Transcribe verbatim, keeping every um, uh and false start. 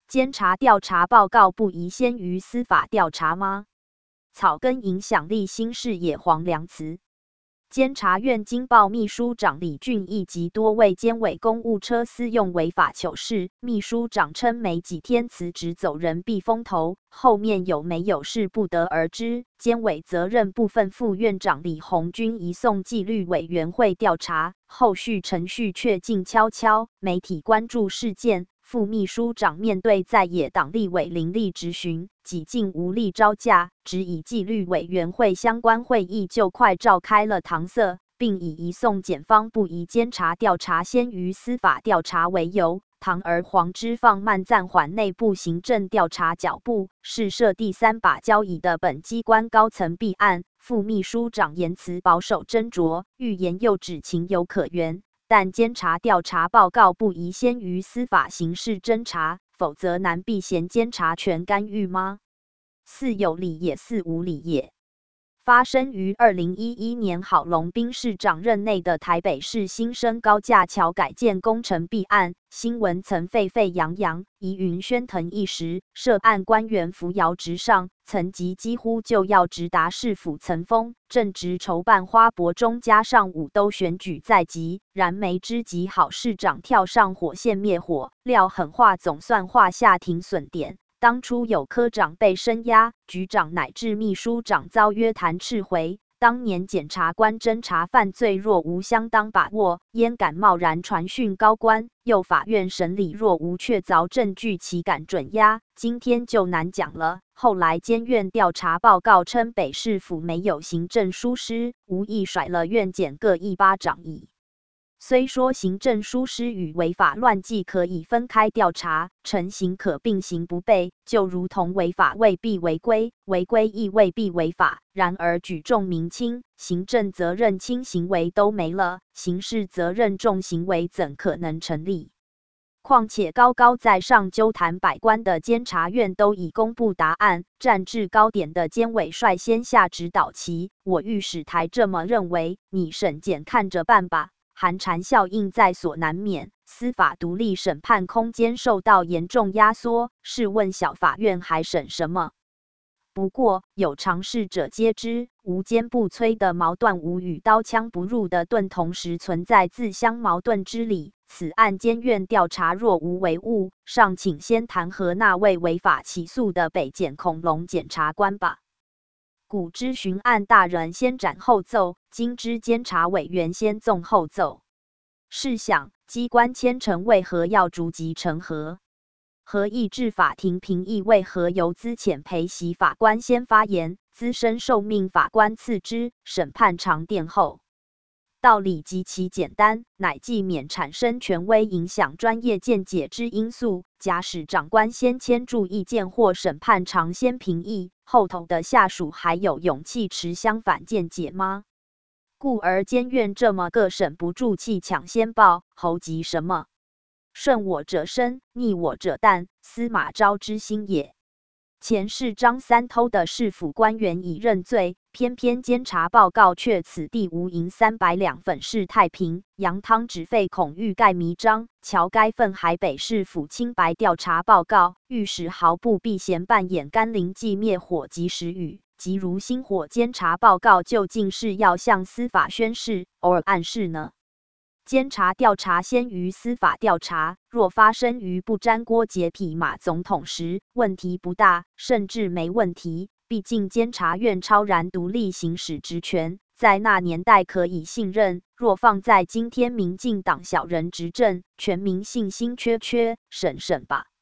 监察调查报告不宜先于司法调查吗？草根影响力新视野黄良慈。监察院经报秘书长李俊毅及多位监委公务车私用违法糗事，秘书长称没几天辞职走人避风头，后面有没有事不得而知。监委责任部分副院长李鸿钧移送纪律委员会调查，后续程序却静悄悄。媒体关注事件，副秘书长面对在野党立委林立质询，几近无力招架，只以纪律委员会相关会议就快召开了搪塞，并以移送检方不宜监察调查先于司法调查为由，堂而皇之放慢暂缓内部行政调查脚步，是设第三把交椅的本机关高层弊案。副秘书长言辞保守斟酌，欲言又止，情有可原。但监察调查报告不宜先于司法刑事侦查，否则难避嫌监察权干预吗？似有理也，似无理也。发生于二零一一年郝龙斌市长任内的台北市新生高架桥改建工程弊案，新闻曾沸沸扬扬，疑云喧腾一时，涉案官员扶摇直上，层级几乎就要直达市府层峰。正值筹办花博中加上五都选举在即，燃眉之急，郝市长跳上火线灭火，料狠话总算画下停损点。当初有科长被声压，局长乃至秘书长遭约谈撤回。当年检察官侦查犯罪若无相当把握，焉敢贸然传讯高官？又法院审理若无确凿证据，岂敢准押？今天就难讲了。后来监院调查报告称，北市府没有行政疏失，无意甩了院检各一巴掌矣。虽说行政疏失与违法乱纪可以分开调查，成刑可并行不悖，就如同违法未必违规，违规亦未必违法。然而举重明轻，行政责任轻行为都没了，刑事责任重行为怎可能成立？况且高高在上纠弹百官的监察院都已公布答案，站至高点的监委率先下指导棋。我御史台这么认为，你审检看着办吧。寒蝉效应在所难免，司法独立审判空间受到严重压缩。试问小法院还审什么？不过有常识者皆知，无坚不摧的矛盾无与刀枪不入的盾同时存在自相矛盾之理。此案监院调查若无为误，尚请先弹劾那位违法起诉的北检恐龙检察官吧。古之巡案大人先斩后奏，今之监察委员先纵后奏。试想，机关千层为何要逐级成核？合议至法庭评议为何由资浅陪席法官先发言，资深受命法官次之，审判长殿后？道理极其简单，乃既免产生权威影响专业见解之因素。假使长官先签注意见或审判长先评议，后头的下属还有勇气持相反见解吗？故而监院这么个审不住气抢先报，猴急什么？顺我者生，逆我者诞，司马昭之心也。前世张三偷的市府官员已认罪，偏偏监察报告却此地无银三百两粉饰太平，扬汤止沸恐欲盖弥彰。瞧该份海北市府清白调查报告，御史毫不避嫌扮演甘霖计灭火及时雨，即如星火监察报告究竟是要向司法宣示，偶尔暗示呢？监察调查先于司法调查，若发生于不沾锅洁癖马总统时，问题不大，甚至没问题。毕竟监察院超然独立行使职权，在那年代可以信任。若放在今天民进党小人执政，全民信心缺缺，审审吧。